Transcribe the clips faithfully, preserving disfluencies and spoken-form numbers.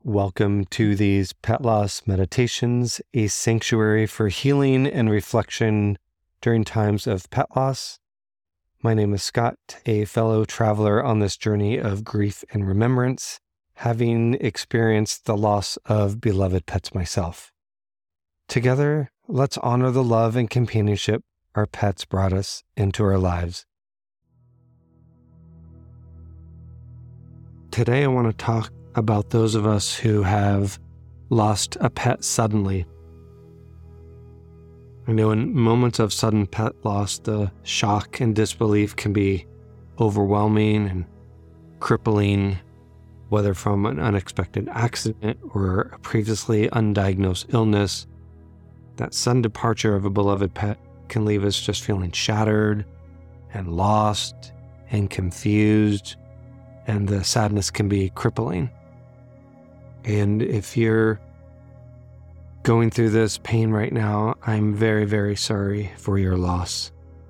Welcome to these Pet Loss Meditations, a sanctuary for healing and reflection during times of pet loss. My name is Scott, a fellow traveler on this journey of grief and remembrance, having experienced the loss of beloved pets myself. Together, let's honor the love and companionship our pets brought us into our lives. Today, I want to talk about those of us who have lost a pet suddenly. I know in moments of sudden pet loss, the shock and disbelief can be overwhelming and crippling, whether from an unexpected accident or a previously undiagnosed illness. That sudden departure of a beloved pet can leave us just feeling shattered and lost and confused, and the sadness can be crippling. And if you're going through this pain right now, I'm very, very sorry for your loss.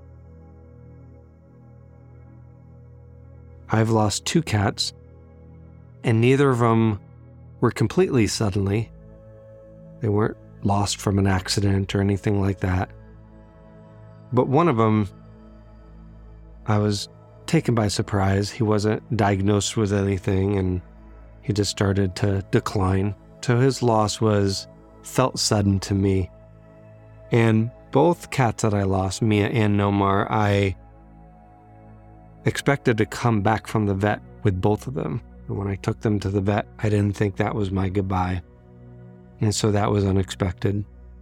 I've lost two cats, and neither of them were completely suddenly. They weren't lost from an accident or anything like that. But one of them, I was taken by surprise. He wasn't diagnosed with anything, and he just started to decline. So his loss was felt sudden to me. And both cats that I lost, Mia and Nomar, I expected to come back from the vet with both of them. And when I took them to the vet, I didn't think that was my goodbye. And so that was unexpected.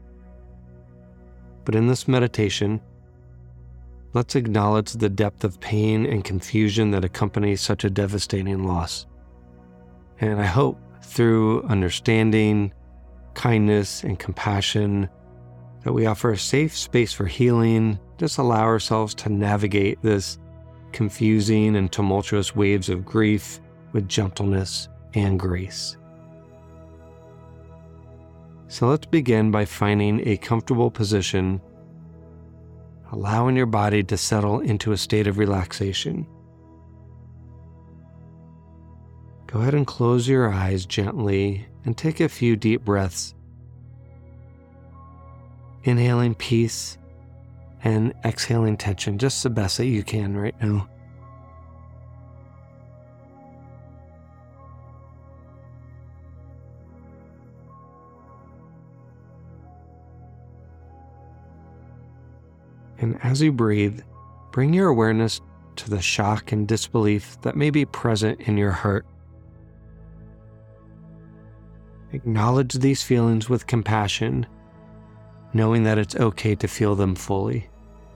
But in this meditation, let's acknowledge the depth of pain and confusion that accompanies such a devastating loss. And I hope through understanding, kindness, and compassion that we offer a safe space for healing, just allow ourselves to navigate this confusing and tumultuous waves of grief with gentleness and grace. So let's begin by finding a comfortable position, allowing your body to settle into a state of relaxation. Go ahead and close your eyes gently and take a few deep breaths, inhaling peace and exhaling tension, just the best that you can right now. And as you breathe, bring your awareness to the shock and disbelief that may be present in your heart. Acknowledge these feelings with compassion, knowing that it's okay to feel them fully.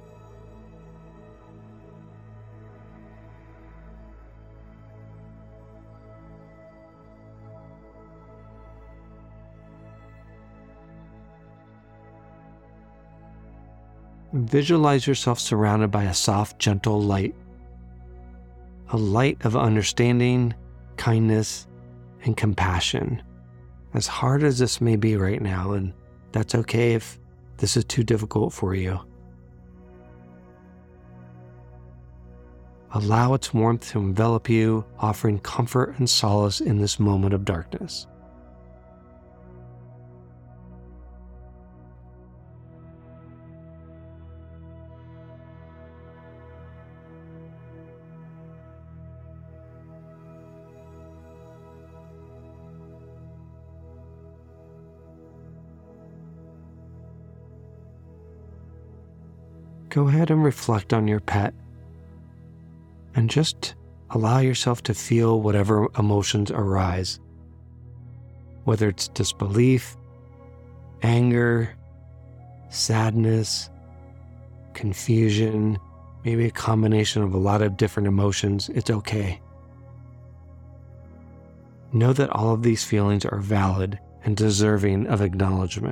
Visualize yourself surrounded by a soft, gentle light, a light of understanding, kindness, and compassion. As hard as this may be right now, and that's okay if this is too difficult for you. Allow its warmth to envelop you, offering comfort and solace in this moment of darkness. Go ahead and reflect on your pet and just allow yourself to feel whatever emotions arise, whether it's disbelief, anger, sadness, confusion, maybe a combination of a lot of different emotions. It's okay. Know that all of these feelings are valid and deserving of acknowledgement.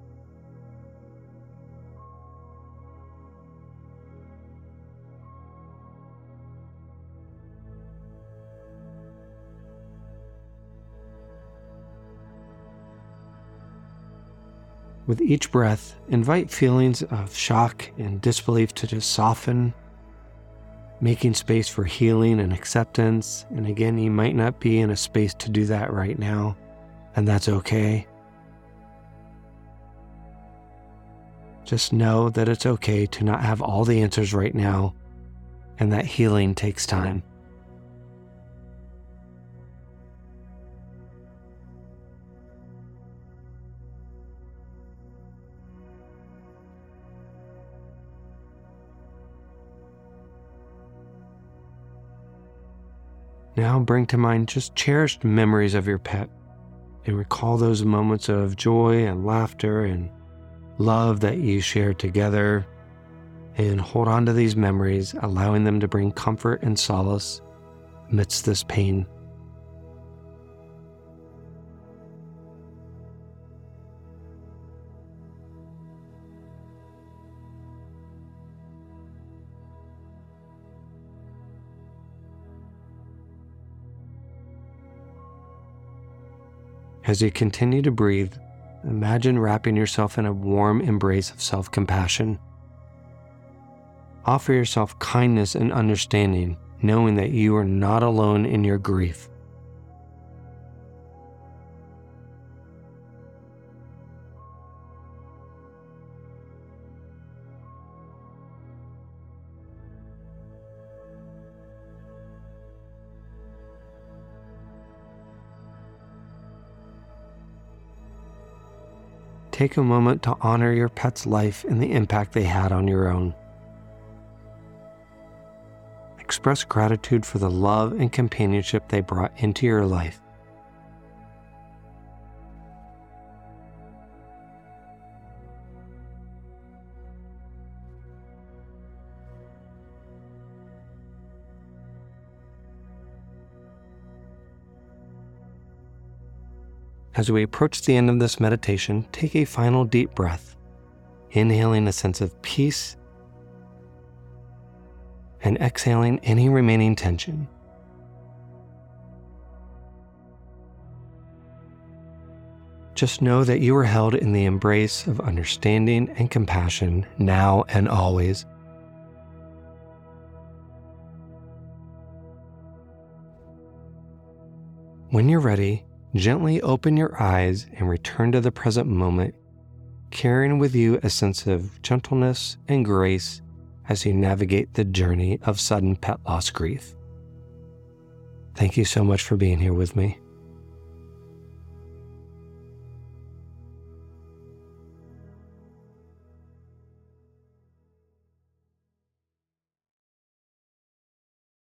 With each breath, invite feelings of shock and disbelief to just soften, making space for healing and acceptance. And again, you might not be in a space to do that right now. and that's okay. Just know that it's okay to not have all the answers right now, and that healing takes time. Now bring to mind just cherished memories of your pet and recall those moments of joy and laughter and love that you shared together, and hold on to these memories, allowing them to bring comfort and solace amidst this pain. As you continue to breathe, imagine wrapping yourself in a warm embrace of self-compassion. Offer yourself kindness and understanding, knowing that you are not alone in your grief. Take a moment to honor your pet's life and the impact they had on your own. Express gratitude for the love and companionship they brought into your life. As we approach the end of this meditation, take a final deep breath, inhaling a sense of peace and exhaling any remaining tension. Just know that you are held in the embrace of understanding and compassion now and always. When you're ready, gently open your eyes and return to the present moment, carrying with you a sense of gentleness and grace as you navigate the journey of sudden pet loss grief. Thank you so much for being here with me.